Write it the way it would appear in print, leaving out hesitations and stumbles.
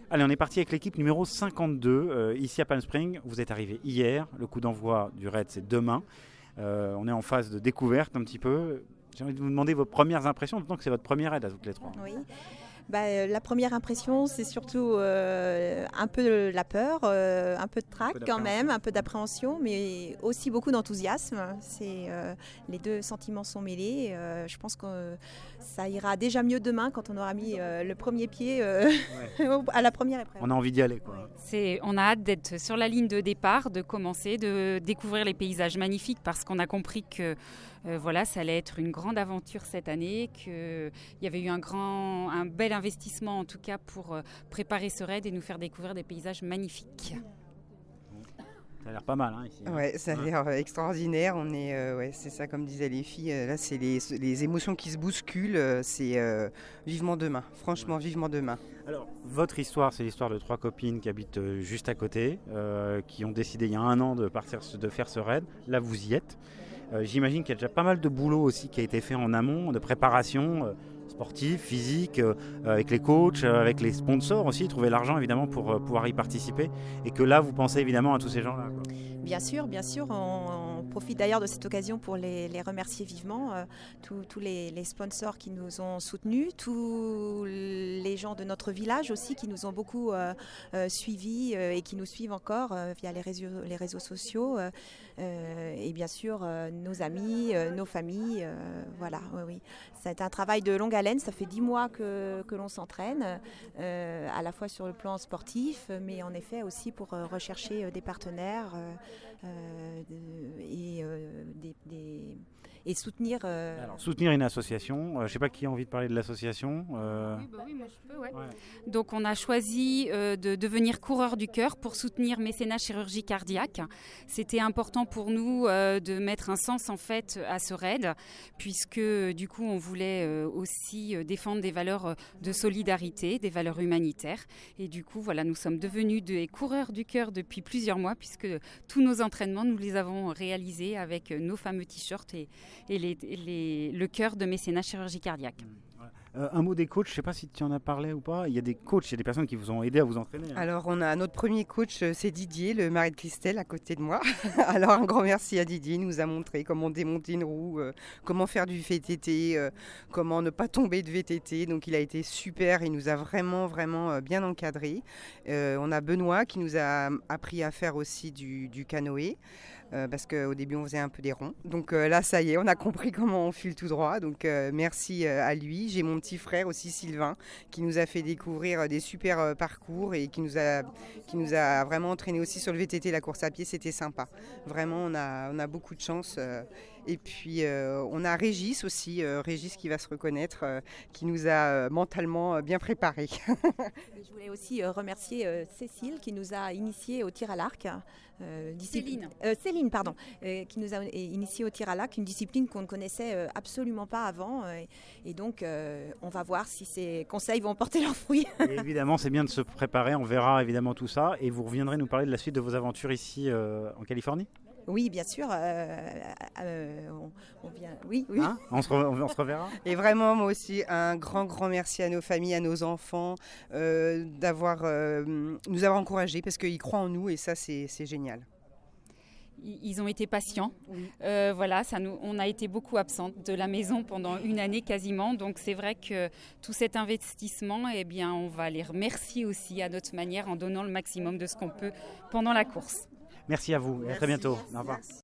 Allez, on est parti avec l'équipe numéro 52, ici à Palm Springs. Vous êtes arrivé hier, le coup d'envoi du raid c'est demain. On est en phase de découverte un petit peu. J'ai envie de vous demander vos premières impressions, d'autant que c'est votre première raid à toutes les trois. Oui. La première impression, c'est surtout un peu de la peur, un peu de trac quand même, un peu d'appréhension, mais aussi beaucoup d'enthousiasme. Les deux sentiments sont mêlés. Je pense que ça ira déjà mieux demain quand on aura mis le premier pied à la première épreuve. On a envie d'y aller, quoi. On a hâte d'être sur la ligne de départ, de commencer, de découvrir les paysages magnifiques parce qu'on a compris que ça allait être une grande aventure cette année, qu'il y avait eu un bel investissement en tout cas pour préparer ce raid et nous faire découvrir des paysages magnifiques. Ça a l'air pas mal ici. Ouais, ça a l'air extraordinaire. On est, c'est ça comme disaient les filles. Là, c'est les émotions qui se bousculent. C'est vivement demain. Franchement, vivement demain. Alors, votre histoire, c'est l'histoire de trois copines qui habitent juste à côté, qui ont décidé il y a 1 an de faire ce raid. Là, vous y êtes. J'imagine qu'il y a déjà pas mal de boulot aussi qui a été fait en amont, de préparation sportive, physique, avec les coachs, avec les sponsors aussi, trouver l'argent évidemment pour pouvoir y participer. Et que là, vous pensez évidemment à tous ces gens-là, quoi. Bien sûr. On profite d'ailleurs de cette occasion pour les remercier vivement, tous les sponsors qui nous ont soutenus, tous les gens de notre village aussi qui nous ont beaucoup suivis et qui nous suivent encore via les réseaux sociaux, et bien sûr nos amis, nos familles. Oui. C'est un travail de longue haleine, ça fait 10 mois que l'on s'entraîne, à la fois sur le plan sportif, mais en effet aussi pour rechercher des partenaires et soutenir... Alors, soutenir une association, je ne sais pas qui a envie de parler de l'association. Oui, moi je peux, ouais. Donc on a choisi de devenir coureur du cœur pour soutenir Mécénat Chirurgie Cardiaque. C'était important pour nous de mettre un sens en fait à ce raid, puisque du coup on voulait aussi défendre des valeurs de solidarité, des valeurs humanitaires. Et du coup voilà, nous sommes devenus des coureurs du cœur depuis plusieurs mois, puisque tous nos entraînements, nous les avons réalisés avec nos fameux t-shirts et le cœur de Mécénat Chirurgie Cardiaque. Un mot des coachs, je ne sais pas si tu en as parlé ou pas. Il y a des coachs, il y a des personnes qui vous ont aidé à vous entraîner. Alors, on a notre premier coach, c'est Didier, le mari de Christelle, à côté de moi. Alors, un grand merci à Didier. Il nous a montré comment démonter une roue, comment faire du VTT, comment ne pas tomber de VTT. Donc, il a été super. Il nous a vraiment, vraiment bien encadrés. On a Benoît qui nous a appris à faire aussi du canoë. Parce qu'au début on faisait un peu des ronds. Donc là ça y est, on a compris comment on file tout droit. Donc merci à lui. J'ai mon petit frère aussi Sylvain qui nous a fait découvrir des super parcours et qui nous a vraiment entraîné aussi sur le VTT, la course à pied. C'était sympa. Vraiment on a beaucoup de chance. Et puis on a Régis aussi, Régis qui va se reconnaître, qui nous a mentalement bien préparés. Je voulais aussi remercier Cécile qui nous a initiés au tir à l'arc. Céline, pardon, qui nous a initiés au tir à l'arc, une discipline qu'on ne connaissait absolument pas avant. Et donc on va voir si ces conseils vont porter leurs fruits. Et évidemment, c'est bien de se préparer, on verra évidemment tout ça. Et vous reviendrez nous parler de la suite de vos aventures ici en Californie ? Oui, bien sûr. On vient. Oui. Hein, on se reverra. Et vraiment, moi aussi, un grand merci à nos familles, à nos enfants, nous avoir encouragés parce qu'ils croient en nous et ça, c'est génial. Ils ont été patients. Oui. On a été beaucoup absentes de la maison pendant 1 année quasiment. Donc c'est vrai que tout cet investissement, on va les remercier aussi à notre manière en donnant le maximum de ce qu'on peut pendant la course. Merci à vous et à très bientôt. Au revoir.